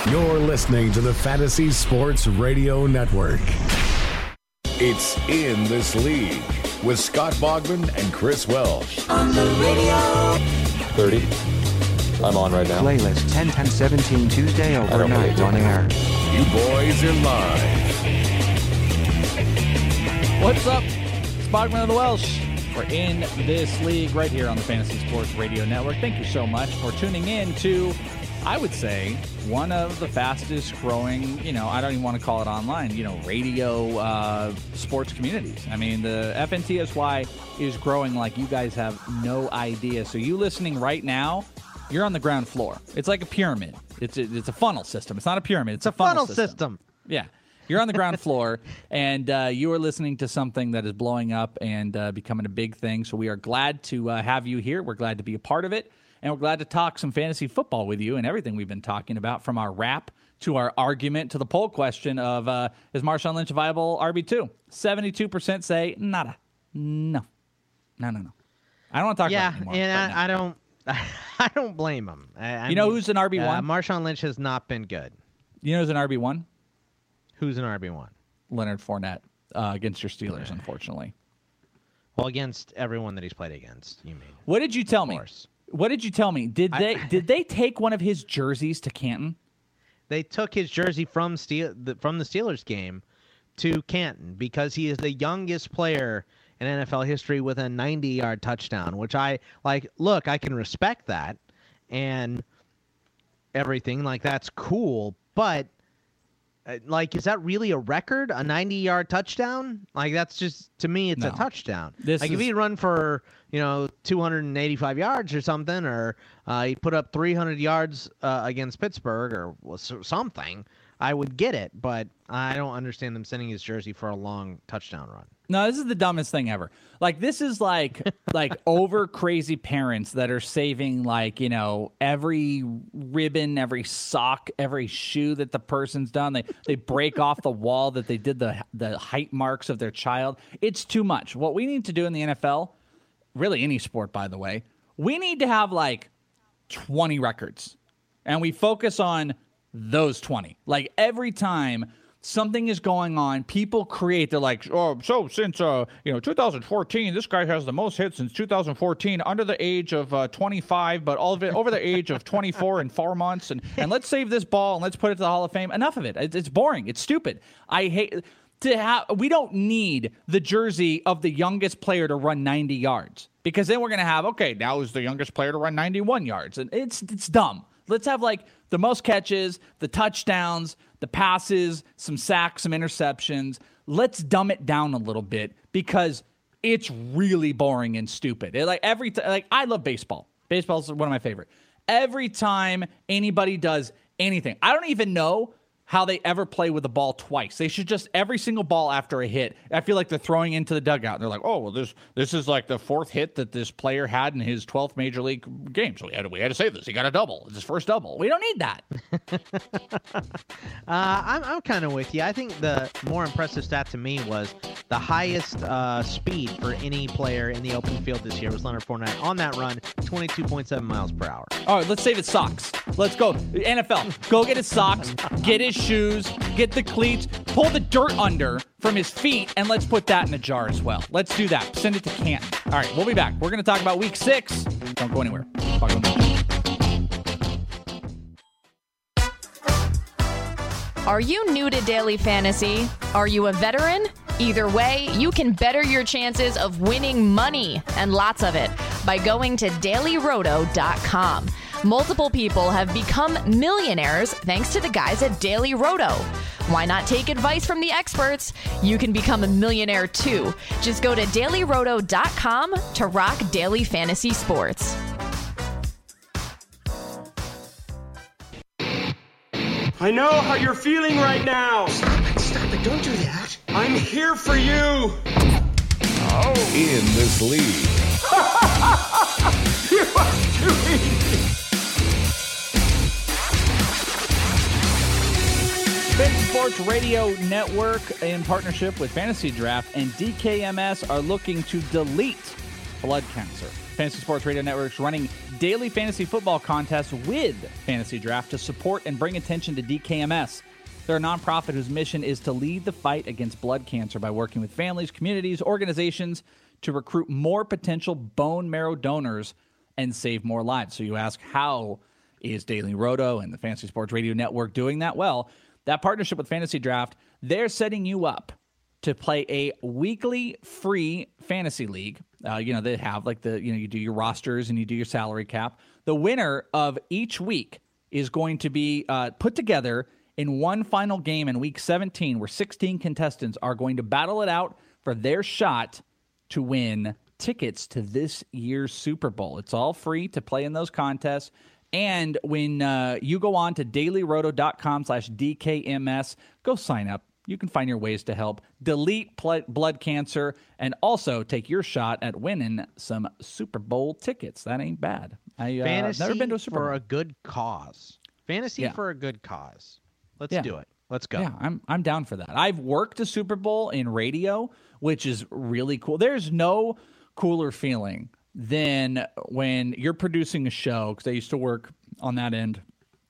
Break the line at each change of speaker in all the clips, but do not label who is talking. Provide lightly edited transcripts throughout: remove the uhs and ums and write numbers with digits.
You're listening to the Fantasy Sports Radio Network. It's In This League with Scott Bogman and Chris Welsh.
On the radio.
30. I'm on right now.
Playlist 10-10-17 Tuesday overnight on air.
You boys are live.
What's up? It's Bogman of the Welsh. We're in this league right here on the Fantasy Sports Radio Network. Thank you so much for tuning in to, I would say, one of the fastest growing, I don't even want to call it online, radio sports communities. I mean, the FNTSY is growing like you guys have no idea. So you listening right now, you're on the ground floor. It's like a pyramid. It's a funnel system. It's not a pyramid. It's a funnel system. Yeah. You're on the ground floor, and you are listening to something that is blowing up and becoming a big thing. So we are glad to have you here. We're glad to be a part of it, and we're glad to talk some fantasy football with you and everything we've been talking about, from our rap to our argument to the poll question of is Marshawn Lynch a viable RB2? 72% say nada. No. I don't want to talk about it anymore.
And I don't blame him.
Who's an RB1?
Marshawn Lynch has not been good.
You know who's an RB1?
Who's an RB1?
Leonard Fournette against your Steelers, unfortunately.
Well, against everyone that he's played against, you mean?
What did you tell me? What did you tell me? Did they take one of his jerseys to Canton?
They took his jersey from the Steelers game to Canton because he is the youngest player in NFL history with a 90-yard touchdown, which I like. Look, I can respect that and everything. Like, that's cool, but is that really a record? A 90-yard touchdown? Like, that's just, to me, it's a touchdown. If he run for 285 yards or something, or he put up 300 yards against Pittsburgh or something, I would get it. But I don't understand them sending his jersey for a long touchdown run.
No, this is the dumbest thing ever. Like, this is like over crazy parents that are saving every ribbon, every sock, every shoe that the person's done. They break off the wall that they did the height marks of their child. It's too much. What we need to do in the NFL, really any sport, by the way, we need to have 20 records, and we focus on those 20. Like, every time something is going on, people create, they're like, so since 2014, this guy has the most hits since 2014, under the age of 25, but all of it over the age of 24 and 4 months, and let's save this ball and let's put it to the Hall of Fame. Enough of it. It's boring. It's stupid. I hate to have. We don't need the jersey of the youngest player to run 90 yards, because then we're gonna have, okay, now who's the youngest player to run 91 yards, and it's dumb. Let's have the most catches, the touchdowns, the passes, some sacks, some interceptions. Let's dumb it down a little bit, because it's really boring and stupid. I love baseball. Baseball's one of my favorite. Every time anybody does anything, I don't even know how they ever play with the ball twice. They should just, every single ball after a hit, I feel like they're throwing into the dugout. And they're like, oh, well, this is the fourth hit that this player had in his 12th major league game. So we had to save this. He got a double. It's his first double. We don't need that.
I'm kind of with you. I think the more impressive stat to me was the highest speed for any player in the open field this year was Leonard Fournette. On that run, 22.7 miles per hour.
All right, let's save his socks. Let's go. NFL, go get his socks, get his shoes, get the cleats, pull the dirt under from his feet, and let's put that in a jar as well. Let's do that. Send it to Canton. All right, we'll be back. We're going to talk about Week 6. Don't go anywhere.
Are you new to daily fantasy? Are you a veteran? Either way, you can better your chances of winning money, and lots of it, by going to dailyroto.com. Multiple people have become millionaires thanks to the guys at Daily Roto. Why not take advice from the experts? You can become a millionaire too. Just go to dailyroto.com to rock daily fantasy sports.
I know how you're feeling right now.
Stop it. Don't do that.
I'm here for you.
Oh. In this league.
You are too easy.
Fantasy Sports Radio Network, in partnership with Fantasy Draft and DKMS, are looking to delete blood cancer. Fantasy Sports Radio Network is running daily fantasy football contest with Fantasy Draft to support and bring attention to DKMS. They're a nonprofit whose mission is to lead the fight against blood cancer by working with families, communities, organizations to recruit more potential bone marrow donors and save more lives. So you ask, how is Daily Roto and the Fantasy Sports Radio Network doing that? Well, that partnership with Fantasy Draft, they're setting you up to play a weekly free fantasy league. They have you do your rosters and you do your salary cap. The winner of each week is going to be put together in one final game in week 17, where 16 contestants are going to battle it out for their shot to win tickets to this year's Super Bowl. It's all free to play in those contests. And when you go on to dailyroto.com/DKMS, go sign up. You can find your ways to help delete blood cancer and also take your shot at winning some Super Bowl tickets. That ain't bad. I've never been to a Super Bowl.
For a good cause. Fantasy for a good cause. Let's do it. Let's go.
Yeah, I'm down for that. I've worked a Super Bowl in radio, which is really cool. There's no cooler feeling than when you're producing a show, because I used to work on that end,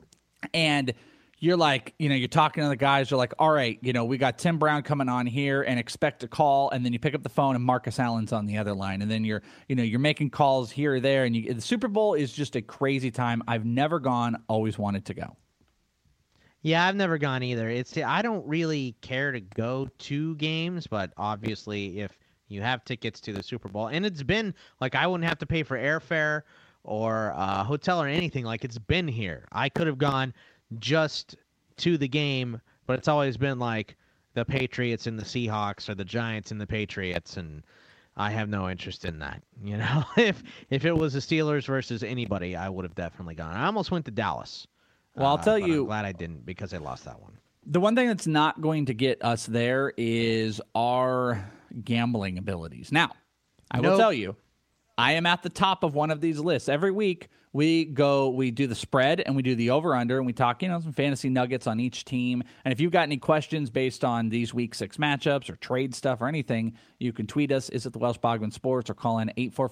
and you're like, you're talking to the guys, you're like, all right, we got Tim Brown coming on here and expect a call, and then you pick up the phone and Marcus Allen's on the other line, and then you're making calls here or there, and the Super Bowl is just a crazy time. I've never gone, always wanted to go.
Yeah, I've never gone either. I don't really care to go to games, but obviously if you have tickets to the Super Bowl, and it's been like I wouldn't have to pay for airfare or a hotel or anything. Like, it's been here. I could have gone just to the game, but it's always been like the Patriots and the Seahawks or the Giants and the Patriots, and I have no interest in that. If it was the Steelers versus anybody, I would have definitely gone. I almost went to Dallas.
Well, I'll tell you,
I'm glad I didn't, because I lost that one.
The one thing that's not going to get us there is our gambling abilities. Now, I will tell you, I am at the top of one of these lists. Every week, we do the spread, and we do the over-under, and we talk, some fantasy nuggets on each team. And if you've got any questions based on these Week 6 matchups or trade stuff or anything, you can tweet us. Is it the Welsh Bogman Sports, or call in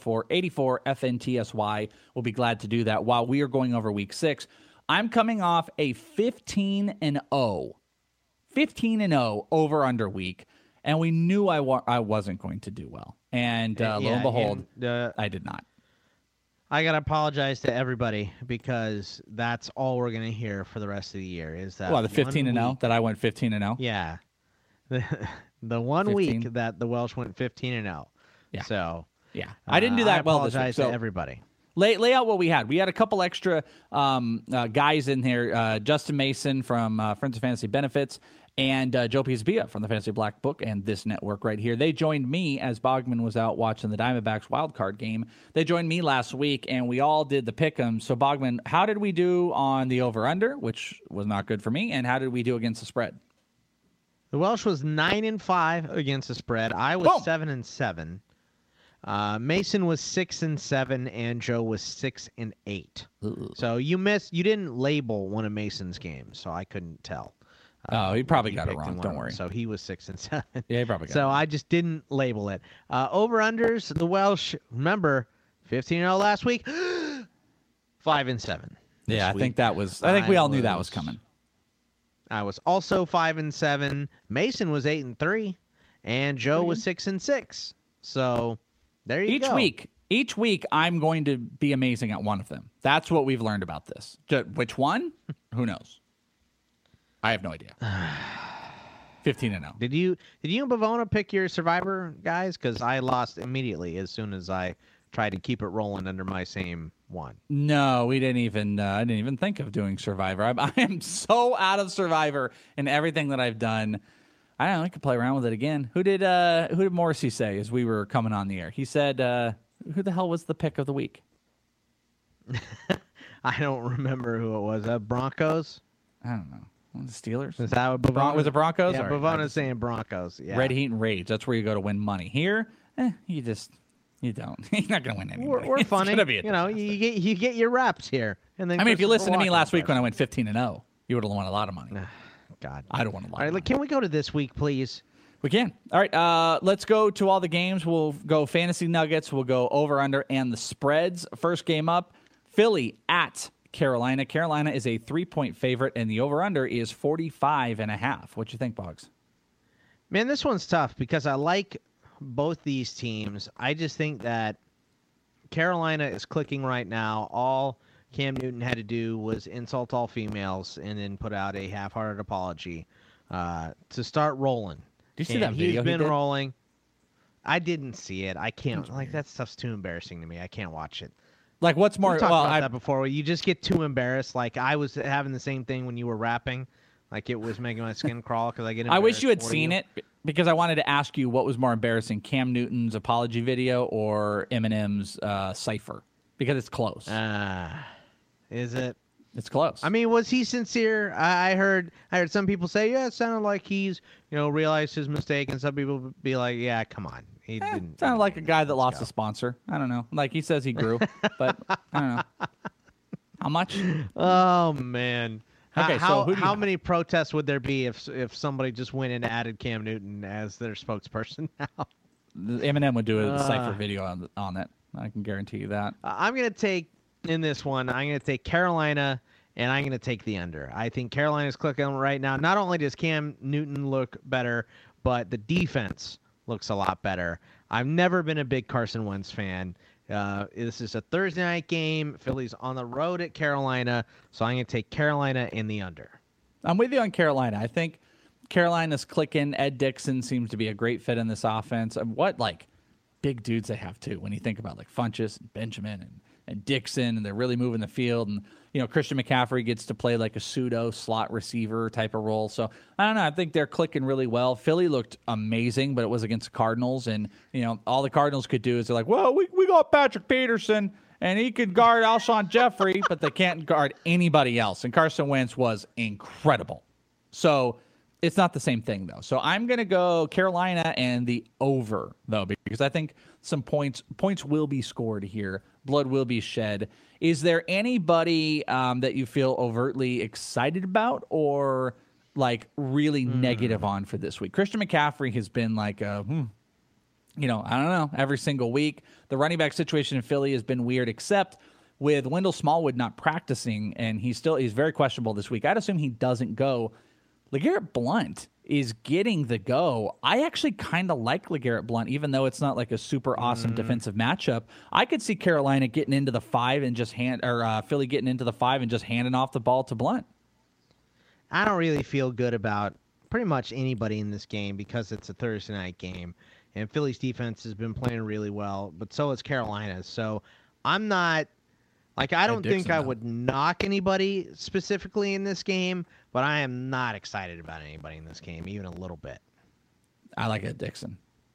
844-84-FNTSY. We'll be glad to do that while we are going over Week 6. I'm coming off a 15-0 over-under week, and we knew I wasn't going to do well. And lo and behold, I did not.
I got to apologize to everybody, because that's all we're going to hear for the rest of the year is that.
Well, the 15-0, that I went 15-0?
Yeah. The 1 15. Week that the Welsh went 15-0.
Yeah.
So.
Yeah. I didn't do that well this week.
I apologize to everybody.
Lay out what we had. We had a couple extra guys in here. Justin Mason from Friends of Fantasy Benefits and Joe Pizzabia from the Fantasy Black Book and this network right here. They joined me as Bogman was out watching the Diamondbacks wildcard game. They joined me last week, and we all did the pick'em. So, Bogman, how did we do on the over-under, which was not good for me, and how did we do against the spread?
The Welsh was 9-5 against the spread. I was 7-7. Mason was 6-7, and Joe was 6-8. So you didn't label one of Mason's games, so I couldn't tell.
He probably got it wrong. Don't worry.
So he was 6-7.
Yeah, he probably got it.
So I just didn't label it. Over-unders, the Welsh, remember, 15-0 last week, 5-7.
Yeah, I think we all knew that was coming.
I was also 5-7. Mason was 8-3, and Joe was 6-6. So there you go.
Each week, I'm going to be amazing at one of them. That's what we've learned about this. Which one? Who knows? I have no idea. 15-0.
Did you and Bavona pick your Survivor guys? Because I lost immediately as soon as I tried to keep it rolling under my same one.
No, we didn't even. I didn't even think of doing Survivor. I am so out of Survivor in everything that I've done. I don't know. I could play around with it again. Who did Morrissey say as we were coming on the air? He said, "Who the hell was the pick of the week?"
I don't remember who it was. Broncos.
I don't know. The Steelers?
Is that what Bavona?
Was it Broncos?
Yeah, Bavona's saying Broncos. Yeah.
Red Heat and Rage. That's where you go to win money. Here, you don't. You're not going to win anything.
We're funny. You get your reps here. And then
if you listened to me last week when I went 15-0, you would have won a lot of money.
God.
I don't want a lot.
All right, can we go to this week, please?
We can. All right, let's go to all the games. We'll go fantasy nuggets. We'll go over, under, and the spreads. First game up, Philly at Carolina. Carolina is a 3-point favorite, and the over-under is 45.5. What you think, Boggs?
Man, this one's tough because I like both these teams. I just think that Carolina is clicking right now. All Cam Newton had to do was insult all females and then put out a half-hearted apology to start rolling.
Did you see that video?
He's been rolling. I didn't see it. I can't. Like, that stuff's too embarrassing to me. I can't watch it.
Like, what's more?
We've talked about that before. Where you just get too embarrassed. Like, I was having the same thing when you were rapping. Like, it was making my skin crawl because I get embarrassed.
I wish you had seen it because I wanted to ask you what was more embarrassing, Cam Newton's apology video or Eminem's cipher, because it's close.
Is it?
It's close.
I mean, was he sincere? I heard some people say, yeah, it sounded like he's, realized his mistake, and some people would be like, yeah, come on. He didn't.
Sounded like a guy that lost a sponsor. I don't know. Like, he says he grew, but I don't know. How much?
Oh, man.
Okay,
how many protests would there be if somebody just went and added Cam Newton as their spokesperson now?
Eminem would do a cipher video on it. I can guarantee you that.
I'm going to take, in this one, I'm going to take Carolina, and I'm going to take the under. I think Carolina's clicking right now. Not only does Cam Newton look better, but the defense looks a lot better. I've never been a big Carson Wentz fan. This is a Thursday night game. Philly's on the road at Carolina, so I'm going to take Carolina in the under.
I'm with you on Carolina. I think Carolina's clicking. Ed Dixon seems to be a great fit in this offense. And what, big dudes they have, too, when you think about, Funchess and Benjamin and Dixon, and they're really moving the field. And, Christian McCaffrey gets to play like a pseudo slot receiver type of role. So, I don't know. I think they're clicking really well. Philly looked amazing, but it was against the Cardinals. And, all the Cardinals could do is they're like, well, we got Patrick Peterson, and he could guard Alshon Jeffrey, but they can't guard anybody else. And Carson Wentz was incredible. So, it's not the same thing, though. So I'm going to go Carolina and the over, though, because I think some points will be scored here. Blood will be shed. Is there anybody that you feel overtly excited about or, really negative on for this week? Christian McCaffrey has been I don't know, every single week. The running back situation in Philly has been weird, except with Wendell Smallwood not practicing, and he's very questionable this week. I'd assume he doesn't go. LeGarrette Blount is getting the go. I actually kind of like LeGarrette Blount, even though it's not like a super awesome defensive matchup. I could see Carolina getting into the 5 and just Philly getting into the 5 and just handing off the ball to Blount.
I don't really feel good about pretty much anybody in this game because it's a Thursday night game, and Philly's defense has been playing really well, but so has Carolina's. So I'm not. I don't think I would knock anybody specifically in this game, but I am not excited about anybody in this game, even a little bit.
I like Ed Dixon.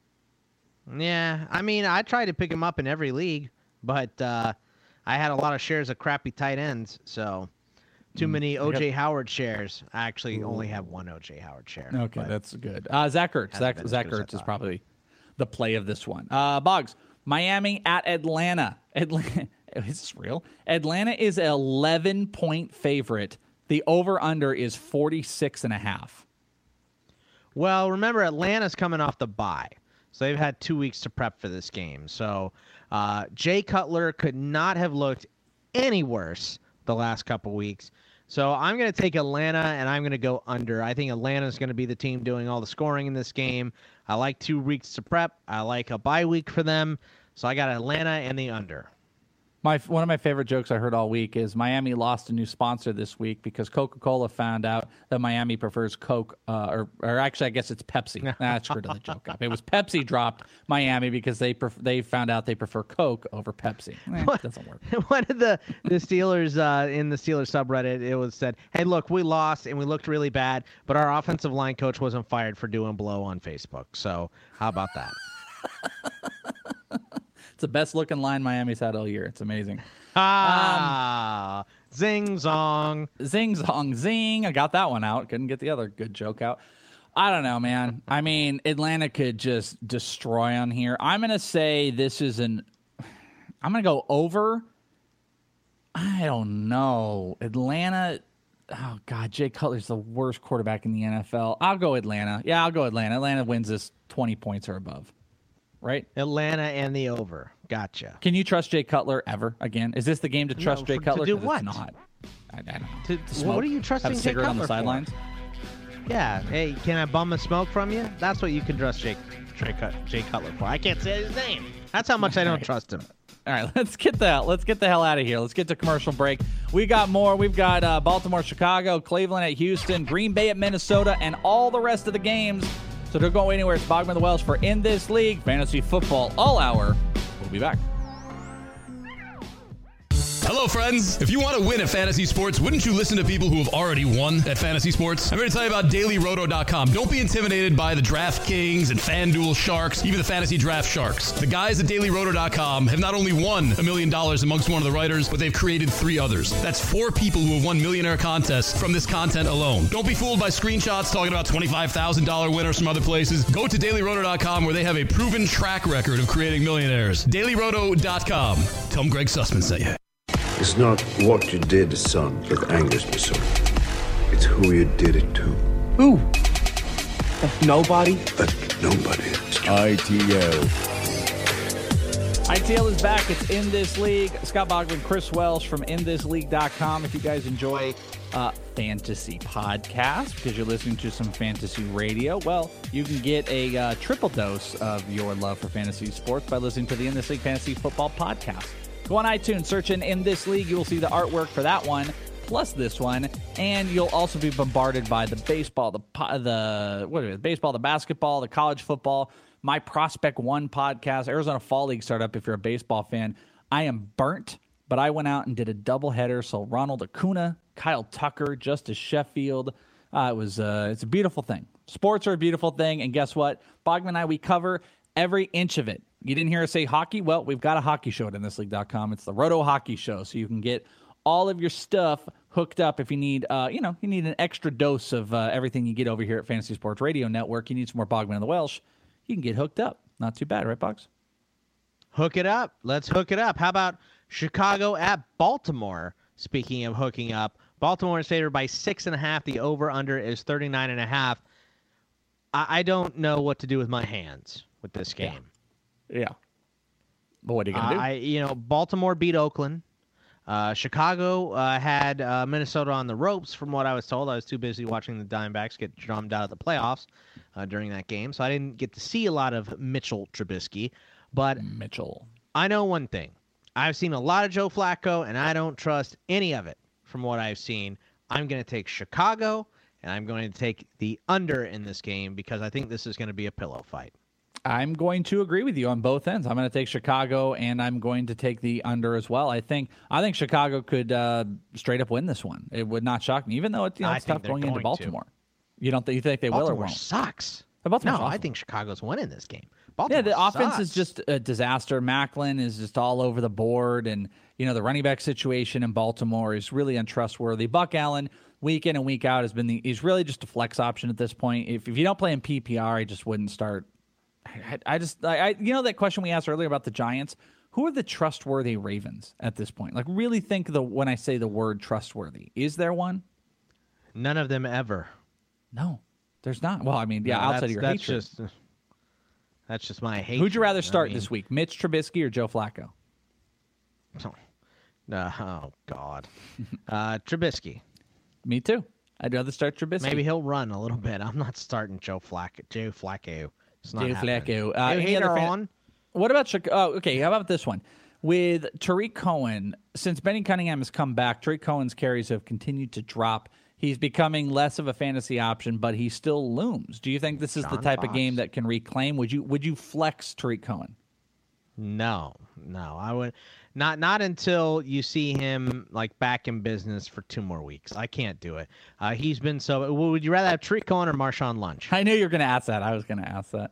Yeah, I mean, I tried to pick him up in every league, but I had a lot of shares of crappy tight ends, so too many O.J. Howard shares. I actually only have one O.J. Howard share.
Okay, that's good. Zach Ertz. Zach Ertz is probably the play of this one. Boggs, Miami at Atlanta. Is this real? Atlanta is an 11-point favorite. The over-under is 46.5.
Well, remember, Atlanta's coming off the bye, so they've had 2 weeks to prep for this game. So Jay Cutler could not have looked any worse the last couple weeks. So I'm going to take Atlanta, and I'm going to go under. I think Atlanta's going to be the team doing all the scoring in this game. I like 2 weeks to prep. I like a bye week for them. So I got Atlanta and the under.
One of my favorite jokes I heard all week is Miami lost a new sponsor this week because Coca-Cola found out that Miami prefers Coke, or actually I guess it's Pepsi. I screwed the joke up. It was Pepsi dropped Miami because they found out they prefer Coke over Pepsi. It doesn't work.
One of the Steelers in the Steelers subreddit, it was said, hey, look, we lost and we looked really bad, but our offensive line coach wasn't fired for doing blow on Facebook. So how about that?
It's the best looking line Miami's had all year. It's amazing.
Zing zong.
Zing zong zing. I got that one out. Couldn't get the other good joke out. I don't know, man. I mean, Atlanta could just destroy on here. I'm going to say this is I'm going to go over. I don't know. Atlanta. Oh, God. Jay Cutler's the worst quarterback in the NFL. I'll go Atlanta. Yeah, I'll go Atlanta. Atlanta wins this 20 points or above. Right?
Atlanta and the over. Gotcha.
Can you trust Jay Cutler ever again? Is this the game to trust Jay Cutler?
To do
'Cause
what?
It's not. I don't know.
To
smoke?
what are you trusting
Have a
Jay
cigarette
Cutler
on the sidelines?
for? Yeah. Hey, can I bum a smoke from you? That's what you can trust Jay Cutler for. I can't say his name. That's how much I don't trust him.
All right, let's get the hell out of here. Let's get to commercial break. We got more. We've got Baltimore, Chicago, Cleveland at Houston, Green Bay at Minnesota, and all the rest of the games. So don't go anywhere. It's Bogman the Welsh for In This League Fantasy Football All Hour. We'll be back.
Hello, friends. If you want to win at fantasy sports, wouldn't you listen to people who have already won at fantasy sports? I'm going to tell you about DailyRoto.com. Don't be intimidated by the DraftKings and FanDuel Sharks, even the Fantasy Draft Sharks. The guys at DailyRoto.com have not only won $1 million amongst one of the writers, but they've created 3 others. That's 4 people who have won millionaire contests from this content alone. Don't be fooled by screenshots talking about $25,000 winners from other places. Go to DailyRoto.com where they have a proven track record of creating millionaires. DailyRoto.com. Tell them Greg Sussman sent you.
It's not what you did, son, that angers me so. It's who you did it to.
Who? Nobody?
But nobody.
ITL.
ITL is back. It's In This League. Scott Bogman, Chris Welsh from InThisLeague.com. If you guys enjoy fantasy podcasts because you're listening to some fantasy radio, well, you can get a triple dose of your love for fantasy sports by listening to the In This League Fantasy Football Podcast. Go on iTunes, search in This League. You will see the artwork for that one, plus this one, and you'll also be bombarded by the baseball, the baseball, the basketball, the college football, my Prospect One podcast, Arizona Fall League startup. If you're a baseball fan, I am burnt, but I went out and did a doubleheader. So Ronald Acuna, Kyle Tucker, Justice Sheffield. It's a beautiful thing. Sports are a beautiful thing, and guess what? Bogman and I, we cover every inch of it. You didn't hear us say hockey? Well, we've got a hockey show at InThisLeague.com. It's the Roto Hockey Show, so you can get all of your stuff hooked up if you need, you need an extra dose of everything you get over here at Fantasy Sports Radio Network. You need some more Bogman and the Welsh. You can get hooked up. Not too bad, right, Boggs?
Hook it up. Let's hook it up. How about Chicago at Baltimore? Speaking of hooking up, Baltimore is favored by 6.5. The over/under is 39.5. I don't know what to do with my hands with this game.
Yeah. But what are you going to do?
Baltimore beat Oakland. Chicago had Minnesota on the ropes, from what I was told. I was too busy watching the Diamondbacks get drummed out of the playoffs during that game, so I didn't get to see a lot of Mitchell Trubisky. But I know one thing. I've seen a lot of Joe Flacco, and I don't trust any of it from what I've seen. I'm going to take Chicago, and I'm going to take the under in this game because I think this is going to be a pillow fight.
I'm going to agree with you on both ends. I'm going to take Chicago, and I'm going to take the under as well. I think Chicago could straight up win this one. It would not shock me, even though it's tough going into Baltimore. You think they will or won't?
Sucks.
Baltimore's awesome.
I think Chicago's winning this game.
Baltimore the
sucks.
Offense is just a disaster. Macklin is just all over the board, and the running back situation in Baltimore is really untrustworthy. Buck Allen, week in and week out, he's really just a flex option at this point. If you don't play in PPR, I just wouldn't start. That question we asked earlier about the Giants, who are the trustworthy Ravens at this point? Like, really think when I say the word trustworthy, is there one?
None of them ever.
No, there's not. Well, outside of your hatred.
That's just my hate.
Who'd you rather start this week, Mitch Trubisky or Joe Flacco?
Oh, God. Trubisky.
Me too. I'd rather start Trubisky.
Maybe he'll run a little bit. I'm not starting Joe Flacco. It's not
Flacco.
Any other on?
What about Chicago? Okay, how about this one? With Tariq Cohen, since Benny Cunningham has come back, Tariq Cohen's carries have continued to drop. He's becoming less of a fantasy option, but he still looms. Do you think this is the type of game that can reclaim? Would you flex Tariq Cohen?
No, I would not until you see him back in business for 2 more weeks. I can't do it. He's been so. Would you rather have Tariq Cohen or Marshawn Lynch?
I knew you were going to ask that. I was going to ask that.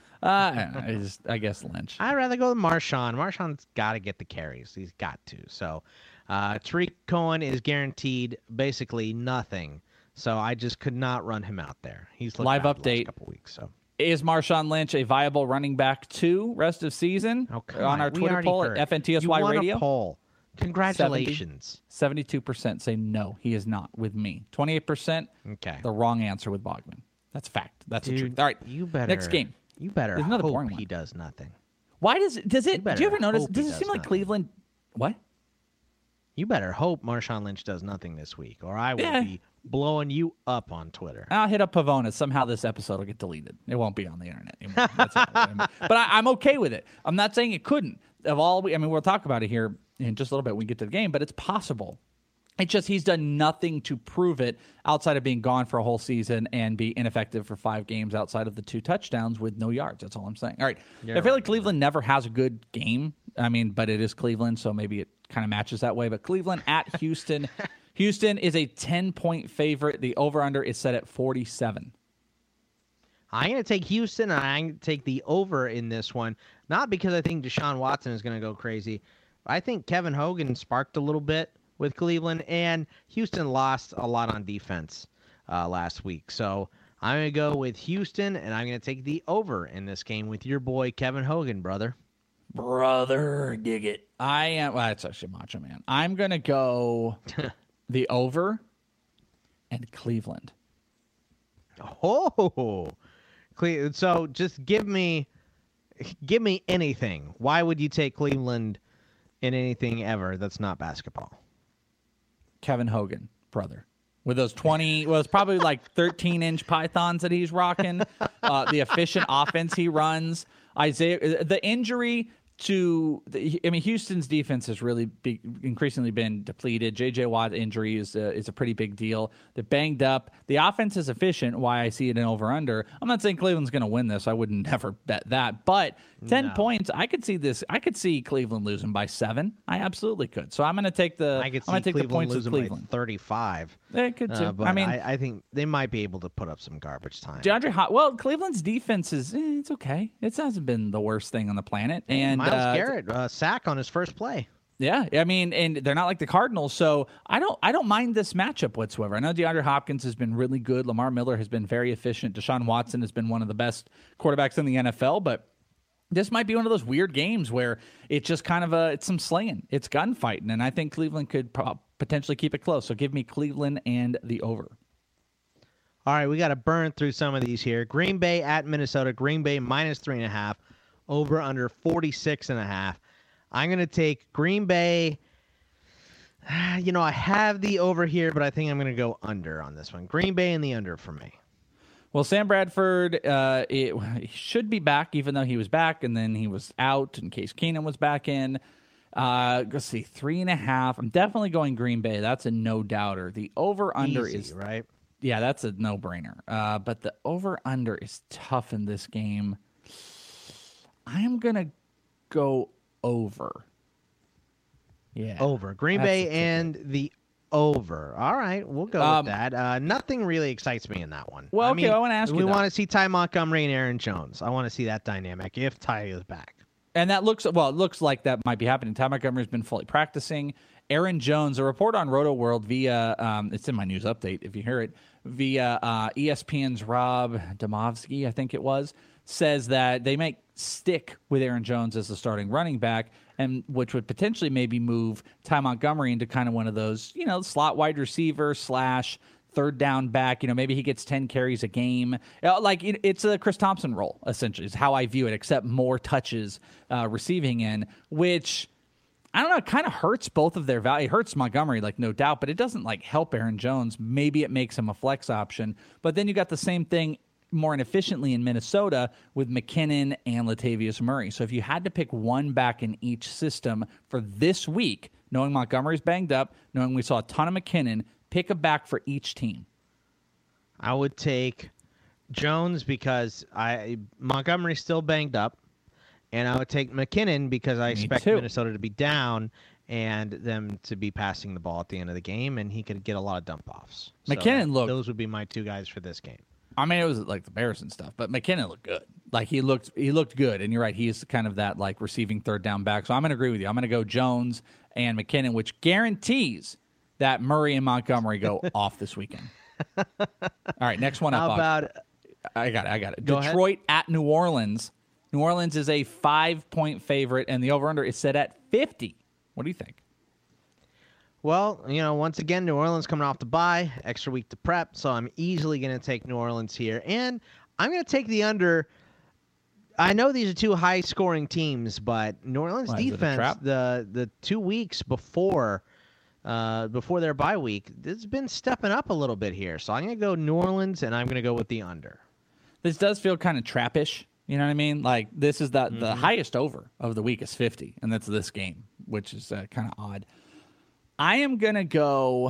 I guess Lynch.
I'd rather go with Marshawn. Marshawn's got to get the carries. He's got to. So Tariq Cohen is guaranteed basically nothing. So I just could not run him out there. He's
live update
the last couple weeks. So.
Is Marshawn Lynch a viable running back 2 rest of season? On our Twitter poll at FNTSY Radio.
Poll. Congratulations.
72% say no, he is not with me. 28%.
Okay.
The wrong answer with Bogman. That's a fact. That's the truth. All right.
You better.
Next game.
You better
There's another
hope
boring one.
He does nothing.
Why does it? Do you ever notice?
hope he
Does it
does
seem like
nothing.
Cleveland? What?
You better hope Marshawn Lynch does nothing this week, or I will be blowing you up on Twitter.
I'll hit up Pavona. Somehow this episode will get deleted. It won't be on the internet anymore. That's all. But I'm okay with it. I'm not saying it couldn't. We'll talk about it here in just a little bit when we get to the game, but it's possible. It's just he's done nothing to prove it outside of being gone for a whole season and be ineffective for 5 games outside of the 2 touchdowns with no yards. That's all I'm saying. All right. I feel like Cleveland never has a good game. But it is Cleveland, so maybe it kind of matches that way. But Cleveland at Houston. Houston is a 10-point favorite. The over-under is set at 47.
I'm going to take Houston, and I'm going to take the over in this one. Not because I think Deshaun Watson is going to go crazy. I think Kevin Hogan sparked a little bit with Cleveland, and Houston lost a lot on defense last week. So I'm going to go with Houston, and I'm going to take the over in this game with your boy Kevin Hogan, brother.
Brother, dig it. It's actually Macho Man. I'm going to go the over and Cleveland.
Oh, so just give me anything. Why would you take Cleveland in anything ever that's not basketball?
Kevin Hogan, brother. With those it's probably like 13-inch pythons that he's rocking, the efficient offense he runs, the injury to Houston's defense has really increasingly been depleted. J.J. Watt injury is a pretty big deal. They're banged up. The offense is efficient, why I see it in over-under. I'm not saying Cleveland's going to win this. I wouldn't never bet that. But 10 points, I could see this. I could see Cleveland losing by 7. I absolutely could. So I'm going to take the points
losing
of Cleveland.
By 35.
They could too.
But I think they might be able to put up some garbage time.
Cleveland's defense is it's okay. It hasn't been the worst thing on the planet. And
Myles Garrett, sack on his first play.
Yeah, and they're not like the Cardinals, so I don't mind this matchup whatsoever. I know DeAndre Hopkins has been really good. Lamar Miller has been very efficient. Deshaun Watson has been one of the best quarterbacks in the NFL, but this might be one of those weird games where it's just kind of it's some slaying. It's gunfighting, and I think Cleveland could potentially keep it close. So give me Cleveland and the over.
All right, we got to burn through some of these here. Green Bay at Minnesota. Green Bay -3.5. Over under 46.5. I'm going to take Green Bay. I have the over here, but I think I'm going to go under on this one. Green Bay and the under for me.
Well, Sam Bradford, he should be back, even though he was back, and then he was out in case Keenum was back in. Let's see, 3.5. I'm definitely going Green Bay. That's a no-doubter. The over-under is
right.
Yeah, that's a no-brainer. But the over-under is tough in this game. I am going to go over. Yeah.
Over. Green Bay and the over. All right, we'll go with that. Nothing really excites me in that one.
Well, I want to ask you.
We want to see Ty Montgomery and Aaron Jones. I want to see that dynamic if Ty is back.
And it looks like that might be happening. Ty Montgomery's been fully practicing. Aaron Jones, a report on Roto World via, it's in my news update if you hear it, via ESPN's Rob Demovsky, I think it was, says that they might stick with Aaron Jones as the starting running back, and which would potentially maybe move Ty Montgomery into kind of one of those, slot wide receiver / third down back. Maybe he gets 10 carries a game. It's a Chris Thompson role, essentially, is how I view it, except more touches receiving in, which, I don't know, it kind of hurts both of their value. It hurts Montgomery, no doubt, but it doesn't, help Aaron Jones. Maybe it makes him a flex option. But then you got the same thing more inefficiently in Minnesota with McKinnon and Latavius Murray. So if you had to pick one back in each system for this week, knowing Montgomery's banged up, knowing we saw a ton of McKinnon, pick a back for each team.
I would take Jones because Montgomery's still banged up, and I would take McKinnon because I expect Minnesota to be down and them to be passing the ball at the end of the game, and he could get a lot of dump-offs.
McKinnon looked...
Those would be my two guys for this game.
I mean, it was the Bears and stuff, but McKinnon looked good. He looked good, and you're right. He's kind of that receiving third down back. So I'm going to agree with you. I'm going to go Jones and McKinnon, which guarantees that Murray and Montgomery go off this weekend. All right, next one up.
How about?
I got it.
Go
Detroit
ahead.
at New Orleans. New Orleans is a 5-point favorite, and the over/under is set at 50. What do you think?
Well, once again, New Orleans coming off the bye, extra week to prep, so I'm easily going to take New Orleans here. And I'm going to take the under. I know these are two high-scoring teams, but New Orleans defense, the 2 weeks before their bye week, it's been stepping up a little bit here. So I'm going to go New Orleans, and I'm going to go with the under.
This does feel kind of trappish. You know what I mean? Like, this is the highest over of the week is 50, and that's this game, which is kind of odd. I am going to go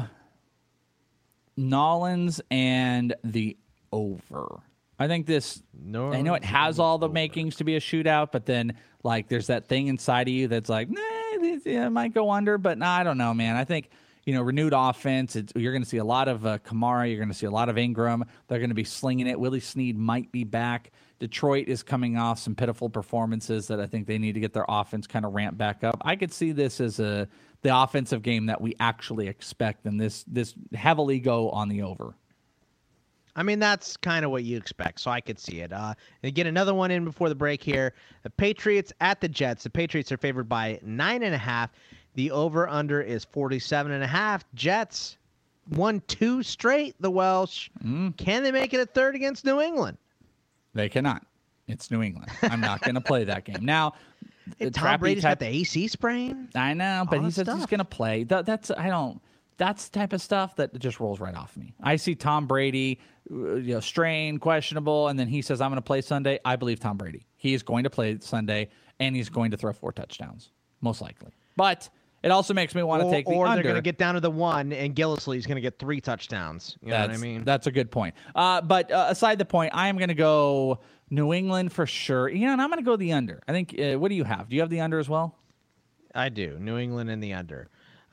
Nolans and the over. I think this, I know it has all the makings to be a shootout, but then, like, there's that thing inside of you that's like, it might go under, but I don't know, man. I think, renewed offense, you're going to see a lot of Kamara. You're going to see a lot of Ingram. They're going to be slinging it. Willie Snead might be back. Detroit is coming off some pitiful performances that I think they need to get their offense kind of ramped back up. I could see this as the offensive game that we actually expect, and this heavily go on the over.
I mean, that's kind of what you expect, so I could see it. And get another one in before the break here. The Patriots at the Jets. The Patriots are favored by 9.5. The over-under is 47.5. Jets won 2 straight, the Welsh. Can they make it a third against New England?
They cannot. It's New England. I'm not going to play that game. Now,
Tom Brady's got the AC sprain.
I know, but he says he's going to play. That's the type of stuff that just rolls right off me. I see Tom Brady, strain, questionable, and then he says, I'm going to play Sunday. I believe Tom Brady. He is going to play Sunday, and he's going to throw 4 touchdowns, most likely. But it also makes me want to take the under.
Or they're going to get down to the 1, and Gillislee's going to get 3 touchdowns. You know what I mean?
That's a good point. But aside the point, I am going to go New England for sure. Yeah, and I'm going to go the under. I think, what do you have? Do you have the under as well?
I do. New England and the under.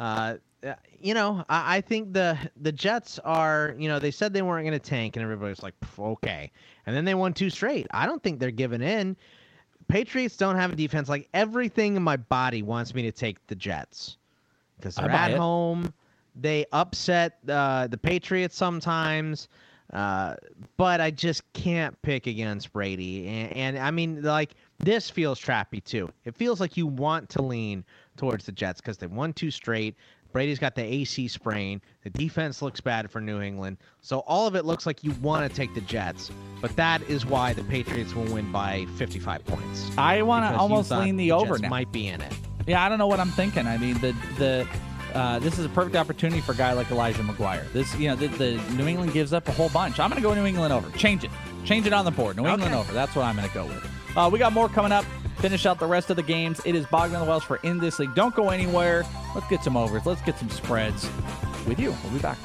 I think the Jets are, they said they weren't going to tank, and everybody's like, okay. And then they won 2 straight. I don't think they're giving in. Patriots don't have a defense. Like, everything in my body wants me to take the Jets because they're at home. They upset the Patriots sometimes, but I just can't pick against Brady. And I mean, like, this feels trappy too. It feels like you want to lean towards the Jets because they won 2 straight. Brady's got the AC sprain. The defense looks bad for New England. So all of it looks like you want to take the Jets. But that is why the Patriots will win by 55 points.
I want to almost lean the over now.
Might be in it.
Yeah, I don't know what I'm thinking. I mean, this is a perfect opportunity for a guy like Elijah McGuire. The New England gives up a whole bunch. I'm going to go New England over. Change it on the board. New England over. That's what I'm going to go with. We got more coming up. Finish out the rest of the games. It is Bogman and Welsh for In This League. Don't go anywhere. Let's get some overs. Let's get some spreads with you. We'll be back.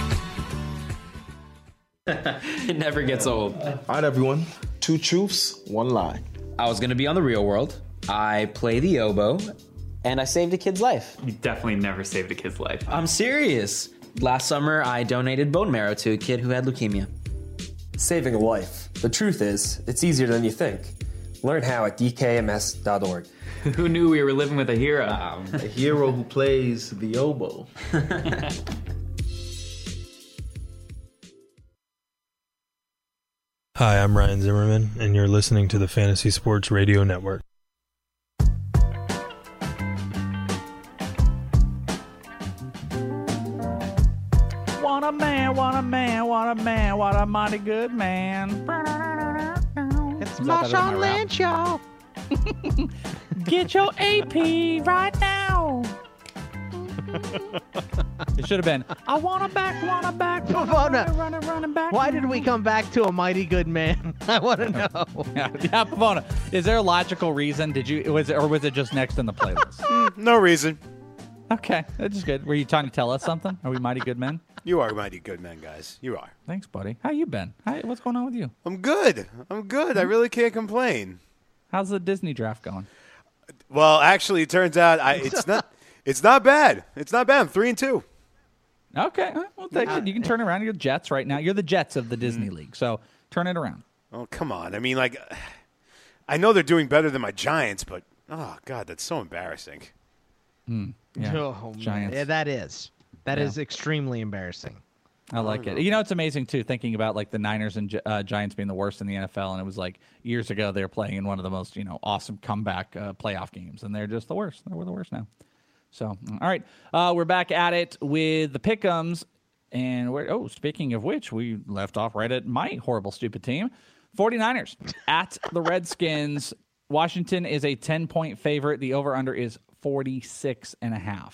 It never gets old.
All right, everyone. 2 truths, 1 lie.
I was going to be on The Real World. I play the oboe. And I saved a kid's life.
You definitely never saved a kid's life.
I'm serious. Last summer, I donated bone marrow to a kid who had leukemia.
Saving a life. The truth is, it's easier than you think. Learn how at dkms.org.
Who knew we were living with a hero?
A hero who plays the oboe.
Hi, I'm Ryan Zimmerman, and you're listening to the Fantasy Sports Radio Network.
What a man, what a man, what a man, what a mighty good man.
It's Marshawn Lynch, y'all.
Get your AP right now. It should have been, I want him back, running back.
Why did we come back to a mighty good man? I want to know.
Yeah, Pavona. Is there a logical reason? Was it just next in the playlist?
No reason.
Okay, that's just good. Were you trying to tell us something? Are we mighty good men?
You are mighty good men, guys. You are.
Thanks, buddy. How you been? What's going on with you?
I'm good. I really can't complain.
How's the Disney draft going?
Well, actually, it turns out it's not. It's not bad. It's not bad. I'm 3-2.
Okay, we'll take it. You can turn around. You're the Jets right now. You're the Jets of the Disney League. So turn it around.
Oh, come on. I mean, like, I know they're doing better than my Giants, but oh god, that's so embarrassing.
Yeah.
Oh,
Giants.
Yeah, that is. That is extremely embarrassing.
I like it. You know, it's amazing, too, thinking about, like, the Niners and Giants being the worst in the NFL, and it was, like, years ago they were playing in one of the most, awesome comeback playoff games, and they're just the worst. We're the worst now. So, all right. We're back at it with the Pick'ems, and speaking of which, we left off right at my horrible, stupid team. 49ers at the Redskins. Washington is a 10-point favorite. The over-under is 46.5.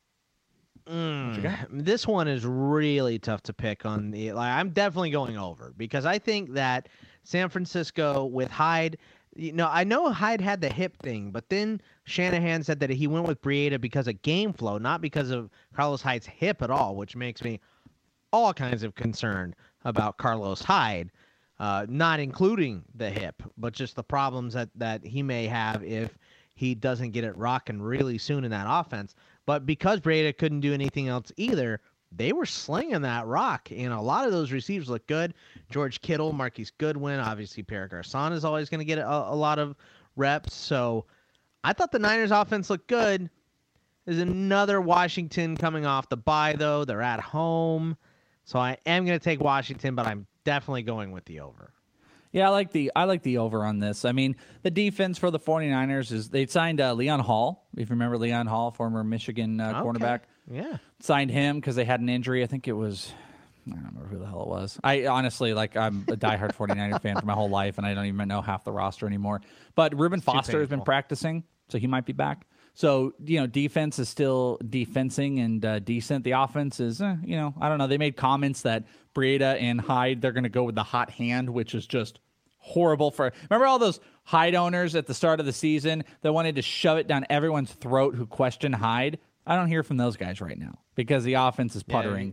This one is really tough to pick on. I'm definitely going over because I think that San Francisco with Hyde, I know Hyde had the hip thing, but then Shanahan said that he went with Breida because of game flow, not because of Carlos Hyde's hip at all, which makes me all kinds of concerned about Carlos Hyde, not including the hip, but just the problems that he may have if he doesn't get it rocking really soon in that offense. But because Breida couldn't do anything else either, they were slinging that rock, and a lot of those receivers look good. George Kittle, Marquise Goodwin, obviously Pierre Garçon is always going to get a lot of reps. So I thought the Niners offense looked good. There's another Washington coming off the bye, though. They're at home. So I am going to take Washington, but I'm definitely going with the over.
Yeah, I like the over on this. I mean, the defense for the 49ers is they signed Leon Hall. If you remember Leon Hall, former Michigan cornerback.
Yeah.
Signed him because they had an injury. I think it was, I don't remember who the hell it was. I honestly, I'm a diehard 49er fan for my whole life, and I don't even know half the roster anymore. But Reuben Foster has been practicing, so he might be back. So, defense is still defensing and decent. The offense is, I don't know. They made comments that Breida and Hyde, they're going to go with the hot hand, which is just horrible for. Remember all those Hyde owners at the start of the season that wanted to shove it down everyone's throat who questioned Hyde? I don't hear from those guys right now because the offense is puttering.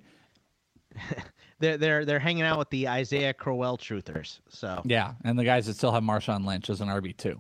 Yeah, they're hanging out with the Isaiah Crowell truthers. So
yeah, and the guys that still have Marshawn Lynch as an RB2.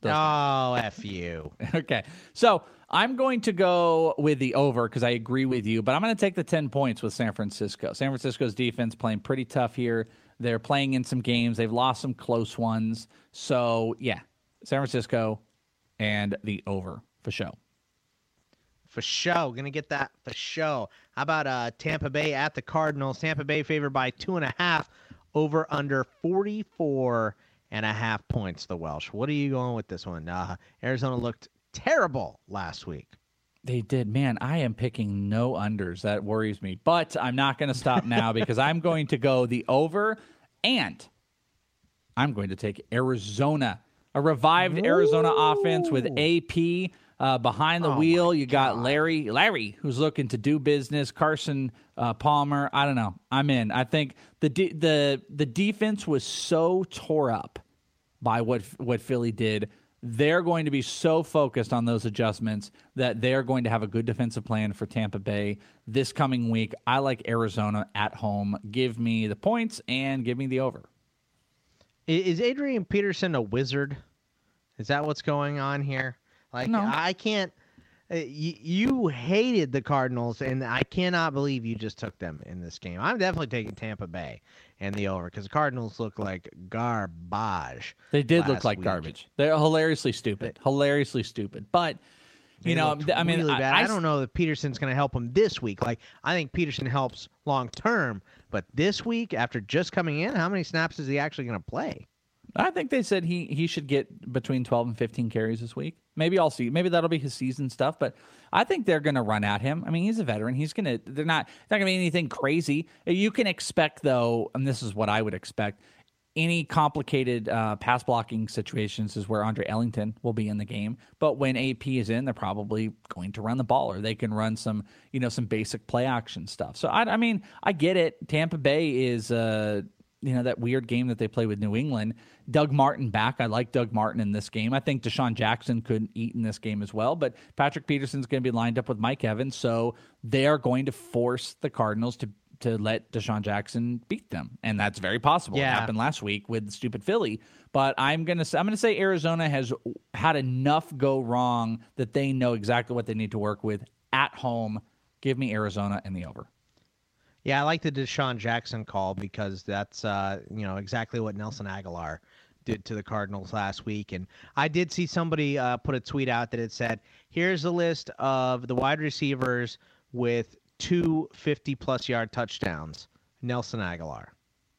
F you.
Okay, so I'm going to go with the over because I agree with you, but I'm going to take the 10 points with San Francisco. San Francisco's defense playing pretty tough here. They're playing in some games. They've lost some close ones. So, yeah, San Francisco and the over for show.
For show. Going to get that for show. How about Tampa Bay at the Cardinals? Tampa Bay favored by 2.5, over under 44.5 points, the Welsh. What are you going with this one? Arizona looked terrible last week.
They did. Man, I am picking no unders. That worries me. But I'm not going to stop now because I'm going to go the over, and I'm going to take Arizona. A revived Arizona offense with AP behind the wheel. You got Larry, who's looking to do business. Carson Palmer. I don't know. I'm in. I think the defense was so tore up by what Philly did. They're going to be so focused on those adjustments that they're going to have a good defensive plan for Tampa Bay this coming week. I like Arizona at home. Give me the points and give me the over.
Is Adrian Peterson a wizard? Is that what's going on here?
No.
I can't. You hated the Cardinals, and I cannot believe you just took them in this game. I'm definitely taking Tampa Bay and the over because the Cardinals look like garbage.
They did look like garbage. They're hilariously stupid. But, I mean,
really I don't know that Peterson's going to help them this week. I think Peterson helps long term, but this week, after just coming in, how many snaps is he actually going to play?
I think they said he should get between 12 and 15 carries this week. Maybe I'll see. Maybe that'll be his season stuff, but I think they're going to run at him. I mean, he's a veteran. They're not going to be anything crazy. You can expect, though, and this is what I would expect, any complicated pass blocking situations is where Andre Ellington will be in the game. But when AP is in, they're probably going to run the ball, or they can run some basic play action stuff. So I mean, I get it. Tampa Bay is that weird game that they play with New England. Doug Martin back. I like Doug Martin in this game. I think Deshaun Jackson could eat in this game as well, but Patrick Peterson's going to be lined up with Mike Evans, so they are going to force the Cardinals to let Deshaun Jackson beat them, and that's very possible.
Yeah.
It happened last week with stupid Philly, but I'm going to say Arizona has had enough go wrong that they know exactly what they need to work with at home. Give me Arizona and the over.
Yeah, I like the Deshaun Jackson call because that's exactly what Nelson Aguilar did to the Cardinals last week. And I did see somebody put a tweet out that it said, here's a list of the wide receivers with 2 50-plus yard touchdowns. Nelson Aguilar.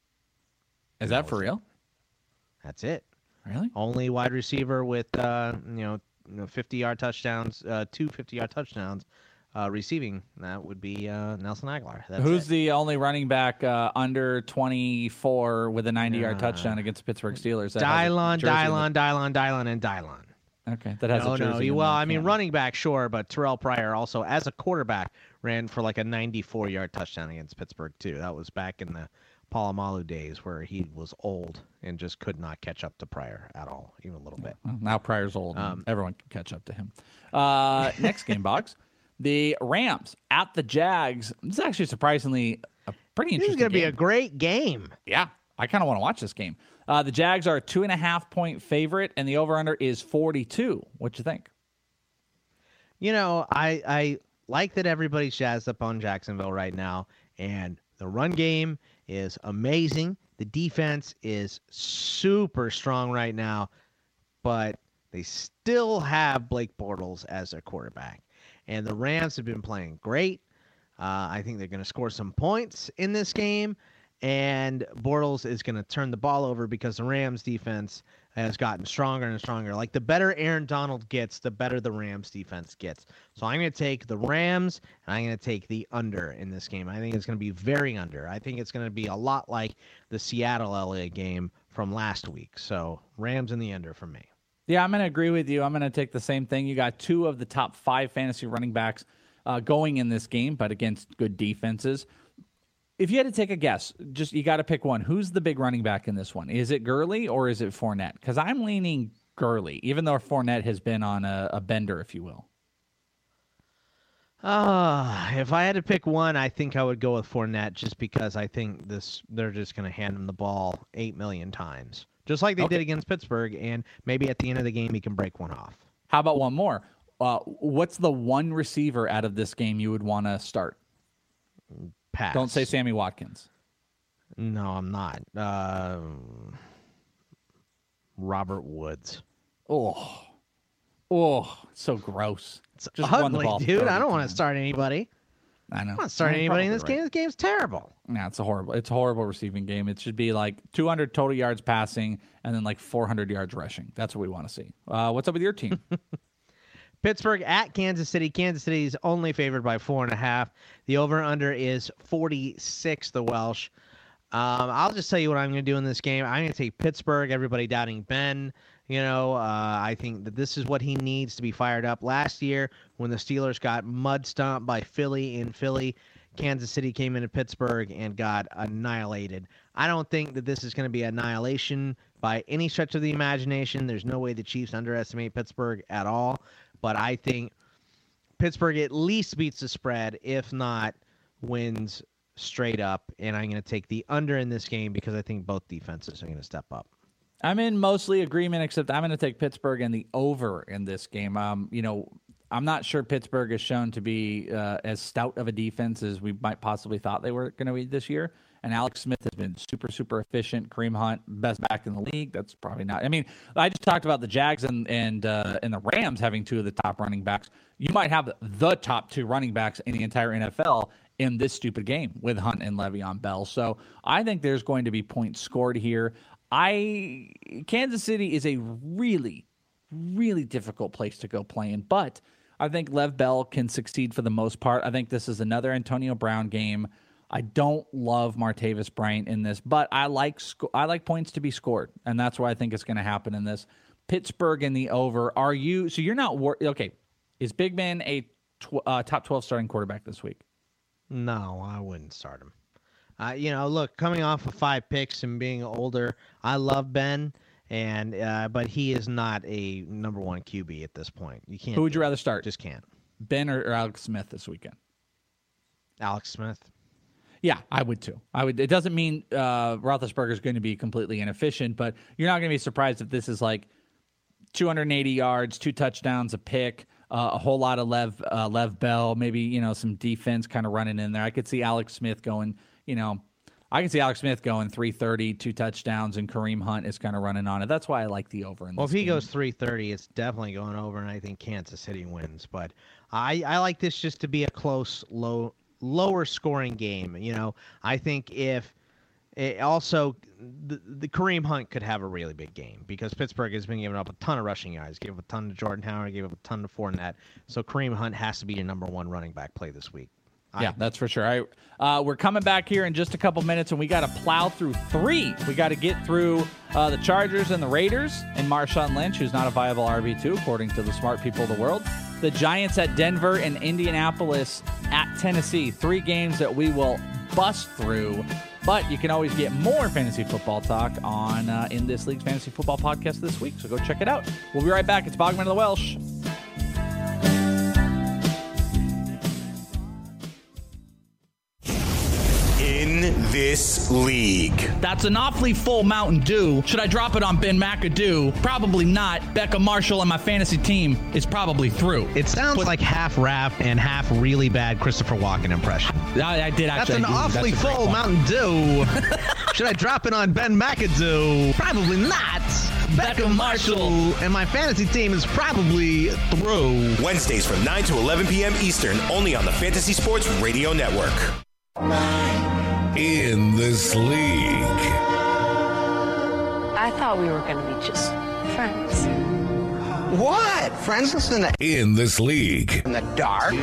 Is that for real?
That's it.
Really?
Only wide receiver with 50-yard touchdowns, 2 50-yard touchdowns receiving, that would be Nelson Aguilar.
Who's the only running back under 24 with a 90-yard touchdown against the Pittsburgh Steelers?
Dylon, and Dylon.
Okay, that has a jersey.
Well, I mean, running back, sure, but Terrell Pryor also, as a quarterback, ran for like a 94-yard touchdown against Pittsburgh, too. That was back in the Polamalu days where he was old and just could not catch up to Pryor at all, even a little bit.
Well, now Pryor's old. Everyone can catch up to him. Next game, Box. The Rams at the Jags. This is actually surprisingly a pretty interesting
This is going to be
game.
a great game.
Yeah, I kind of want to watch this game. The Jags are a 2.5-point favorite, and the over-under is 42. What you think?
You know, I like that everybody's jazzed up on Jacksonville right now, and the run game is amazing. The defense is super strong right now, but they still have Blake Bortles as their quarterback. And the Rams have been playing great. I think they're going to score some points in this game. And Bortles is going to turn the ball over because the Rams defense has gotten stronger and stronger. Like, the better Aaron Donald gets, the better the Rams defense gets. So I'm going to take the Rams, and I'm going to take the under in this game. I think it's going to be very under. I think it's going to be a lot like the Seattle-LA game from last week. So Rams in the under for me.
Yeah, I'm going to agree with you. I'm going to take the same thing. You got 2 of the top 5 fantasy running backs going in this game, but against good defenses. If you had to take a guess, just you got to pick one. Who's the big running back in this one? Is it Gurley or is it Fournette? Because I'm leaning Gurley, even though Fournette has been on a bender, if you will.
If I had to pick one, I think I would go with Fournette, just because I think they're just going to hand him the ball 8 million times. Just like they did against Pittsburgh, and maybe at the end of the game he can break one off.
How about one more? What's the one receiver out of this game you would want to start?
Pass.
Don't say Sammy Watkins.
No, I'm not. Robert Woods.
Oh, so gross.
It's
just run the
ugly,
ball
dude. I don't want to start anybody.
I know.
I'm not starting anybody in this game. This game's terrible.
Yeah, it's a horrible receiving game. It should be like 200 total yards passing and then like 400 yards rushing. That's what we want to see. What's up with your team?
Pittsburgh at Kansas City. Kansas City is only favored by 4.5. The over-under is 46, the Welsh. I'll just tell you what I'm going to do in this game. I'm going to take Pittsburgh, everybody doubting Ben. I think that this is what he needs to be fired up. Last year, when the Steelers got mud stomped by Philly in Philly, Kansas City came into Pittsburgh and got annihilated. I don't think that this is going to be annihilation by any stretch of the imagination. There's no way the Chiefs underestimate Pittsburgh at all. But I think Pittsburgh at least beats the spread, if not wins straight up. And I'm going to take the under in this game because I think both defenses are going to step up.
I'm in mostly agreement, except I'm going to take Pittsburgh and the over in this game. I'm not sure Pittsburgh is shown to be as stout of a defense as we might possibly thought they were going to be this year. And Alex Smith has been super, super efficient. Kareem Hunt, best back in the league. That's probably not. I mean, I just talked about the Jags and the Rams having 2 of the top running backs. You might have the top 2 running backs in the entire NFL in this stupid game with Hunt and Le'Veon Bell. So I think there's going to be points scored here. Kansas City is a really, really difficult place to go playing, but I think Lev Bell can succeed for the most part. I think this is another Antonio Brown game. I don't love Martavis Bryant in this, but I like points to be scored, and that's why I think it's going to happen in this. Pittsburgh in the over. So you're not okay? Is Big Ben a top 12 starting quarterback this week?
No, I wouldn't start him. Look, coming off of 5 picks and being older, I love Ben, but he is not a number 1 QB at this point. You can't.
Who would you rather start?
Just can't.
Ben or Alex Smith this weekend?
Alex Smith.
Yeah, I would too. It doesn't mean Roethlisberger is going to be completely inefficient, but you're not going to be surprised if this is like 280 yards, 2 touchdowns, a pick, a whole lot of Lev Bell, maybe some defense kind of running in there. I could see Alex Smith going. I can see Alex Smith going 330, 2 touchdowns, and Kareem Hunt is kind of running on it. That's why I like the over in this.
Well, if he
game.
goes 330, it's definitely going over, and I think Kansas City wins. But I like this just to be a close, lower scoring game. I think if Also, the Kareem Hunt could have a really big game because Pittsburgh has been giving up a ton of rushing yards. Gave up a ton to Jordan Howard, gave up a ton to Fournette. So Kareem Hunt has to be your number one running back play this week.
Yeah, that's for sure. We're coming back here in just a couple minutes, and we got to plow through 3. We got to get through the Chargers and the Raiders, and Marshawn Lynch, who's not a viable RB2, according to the smart people of the world. The Giants at Denver and Indianapolis at Tennessee. 3 games that we will bust through. But you can always get more fantasy football talk on In This League's Fantasy Football Podcast this week, so go check it out. We'll be right back. It's Bogman of the Welsh.
In This League.
That's an awfully full Mountain Dew. Should I drop it on Ben McAdoo? Probably not. Becca Marshall and my fantasy team is probably through.
It sounds like half rap and half really bad Christopher Walken impression.
I did actually.
That's an awfully full Mountain Dew. Should I drop it on Ben McAdoo? Probably not. Becca Marshall and my fantasy team is probably through.
Wednesdays from 9 to 11 p.m. Eastern, only on the Fantasy Sports Radio Network.
In This League.
I thought we were going to be just friends.
What? Friends listen to
In This League.
In the dark?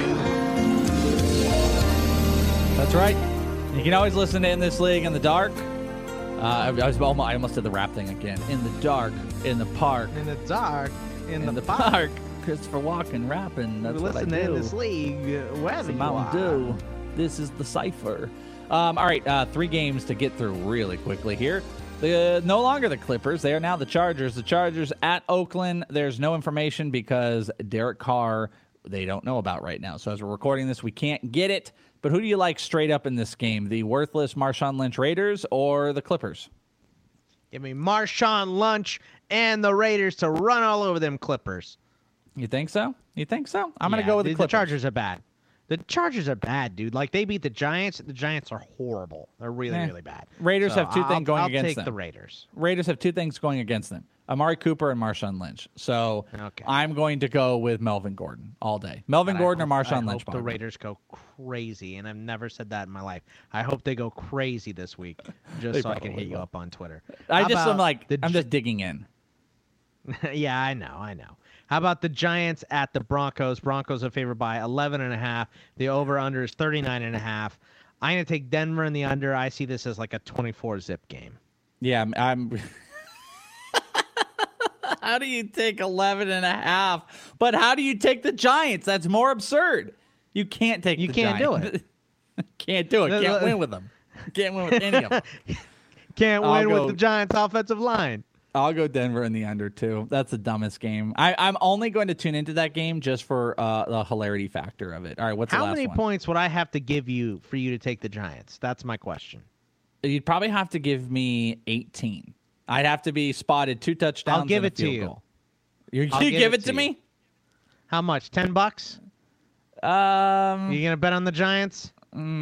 That's right. You can always listen to In This League in the dark. I almost did the rap thing again. In the dark, in the park.
In the dark, in the
park. Christopher Walken rapping. That's what I do.
Listen to In This League. Wherever you are.
Mountain Dew. This is the cipher. All right, 3 games to get through really quickly here. No longer the Clippers. They are now the Chargers. The Chargers at Oakland. There's no information because Derek Carr, they don't know about right now. So as we're recording this, we can't get it. But who do you like straight up in this game? The worthless Marshawn Lynch Raiders or the Clippers?
Give me Marshawn Lynch and the Raiders to run all over them Clippers.
You think so? I'm going to go with the Clippers.
The Chargers are bad. The Chargers are bad, dude. Like, they beat the Giants. The Giants are horrible. They're really, really bad.
Raiders have 2 things going against them.
I'll take the Raiders.
Raiders have 2 things going against them. Amari Cooper and Marshawn Lynch. So I'm going to go with Melvin Gordon all day. Melvin Gordon or Marshawn Lynch.
I hope the Raiders go crazy, and I've never said that in my life. I hope they go crazy this week, just so I can hit you up on Twitter.
I'm just digging in.
Yeah, I know. How about the Giants at the Broncos? Broncos are favored by 11.5. The over-under is 39.5. I'm going to take Denver in the under. I see this as like a 24-zip game.
Yeah, I'm How do you take 11.5? But how do you take the Giants? That's more absurd. You can't take the Giants. You can't do it. Can't do it. Can't win with them. Can't win with any of them.
Can't win with the Giants' offensive line.
I'll go Denver in the under, too. That's the dumbest game. I'm only going to tune into that game just for the hilarity factor of it. All right, what's the last one?
How many points would I have to give you for you to take the Giants? That's my question.
You'd probably have to give me 18. I'd have to be spotted 2 touchdowns.
I'll give it to you.
Goal. You give it to me?
How much? $10? You gonna bet on the Giants?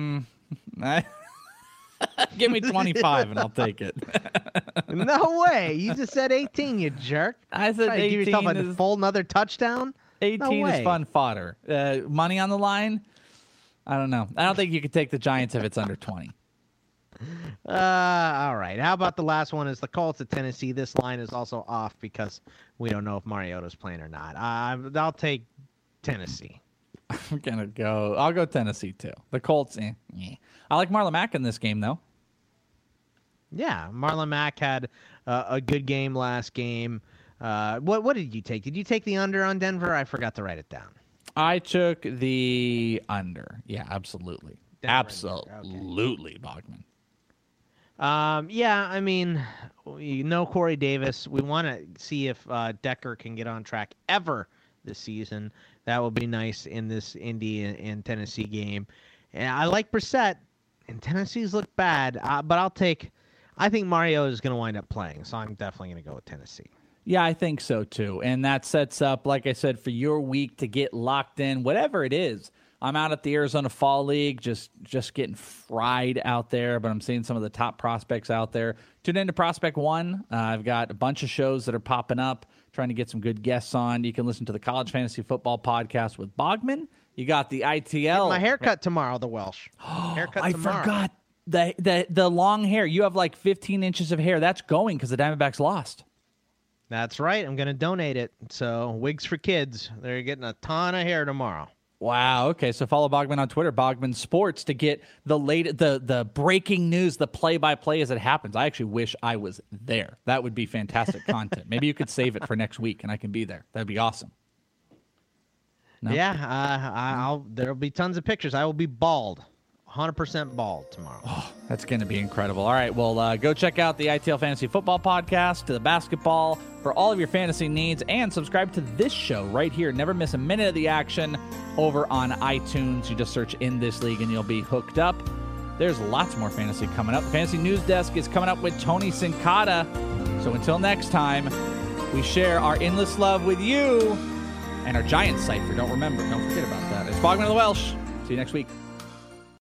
Give me 25 and I'll take it.
No way! You just said 18, you jerk.
I said 18.
Give yourself a full another touchdown.
18 is fun fodder. Money on the line. I don't know. I don't think you could take the Giants if it's under 20.
All right. How about the last one is the Colts at Tennessee? This line is also off because we don't know if Mariota's playing or not. I'll take Tennessee.
I'll go Tennessee too. The Colts, I like Marlon Mack in this game though.
Yeah, Marlon Mack had a good game last game. What did you take? Did you take the under on Denver? I forgot to write it down.
I took the under. Yeah, absolutely. Denver absolutely, Bogman.
Yeah, I mean, Corey Davis. We want to see if Decker can get on track ever this season. That will be nice in this Indy and Tennessee game. And I like Brissett, and Tennessee's look bad, but I think Mario is going to wind up playing, so I'm definitely going to go with Tennessee.
Yeah, I think so too. And that sets up, like I said, for your week to get locked in, whatever it is. I'm out at the Arizona Fall League, just getting fried out there, but I'm seeing some of the top prospects out there. Tune into Prospect One. I've got a bunch of shows that are popping up, trying to get some good guests on. You can listen to the College Fantasy Football Podcast with Bogman. You got the ITL.
Get my haircut tomorrow, the Welsh. Haircut tomorrow.
the long hair. You have like 15 inches of hair. That's going because the Diamondbacks lost.
That's right. I'm going to donate it. So Wigs for Kids. They're getting a ton of hair tomorrow.
Wow. Okay. So follow Bogman on Twitter, Bogman Sports, to get the breaking news, the play-by-play as it happens. I actually wish I was there. That would be fantastic content. Maybe you could save it for next week and I can be there. That'd be awesome. No?
Yeah. There'll be tons of pictures. I will be bald. 100% bald tomorrow.
Oh, that's going to be incredible. All right, well, go check out the ITL Fantasy Football Podcast, to the basketball, for all of your fantasy needs, and subscribe to this show right here. Never miss a minute of the action over on iTunes. You just search In This League, and you'll be hooked up. There's lots more fantasy coming up. Fantasy News Desk is coming up with Tony Sincata. So until next time, we share our endless love with you and our Giants cipher. Don't forget about that. It's Bogman of the Welsh. See you next week.